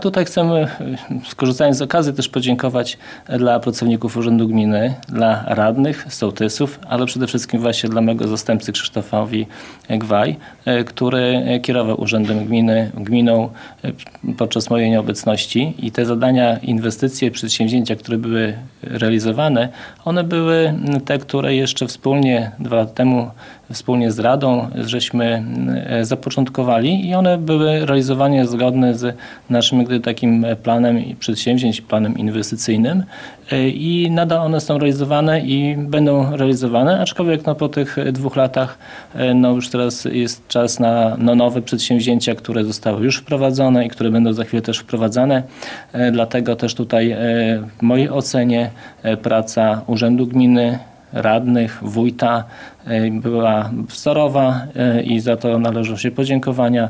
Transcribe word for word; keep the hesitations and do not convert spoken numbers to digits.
Tutaj chcemy, skorzystając z okazji, też podziękować dla pracowników Urzędu Gminy, dla radnych, sołtysów, ale przede wszystkim właśnie dla mojego zastępcy Krzysztofowi Gwaj, który kierował Urzędem Gminy, gminą podczas mojej nieobecności i te zadania, inwestycje, przedsięwzięcia, które były realizowane, one były te, które jeszcze wspólnie dwa lata temu wspólnie z Radą żeśmy zapoczątkowali i one były realizowane zgodne z naszym gdy takim planem przedsięwzięć, planem inwestycyjnym i nadal one są realizowane i będą realizowane, aczkolwiek no, po tych dwóch latach no, już teraz jest czas na no, nowe przedsięwzięcia, które zostały już wprowadzone i które będą za chwilę też wprowadzane. Dlatego też tutaj w mojej ocenie praca Urzędu Gminy, radnych, wójta była wzorowa i za to należą się podziękowania.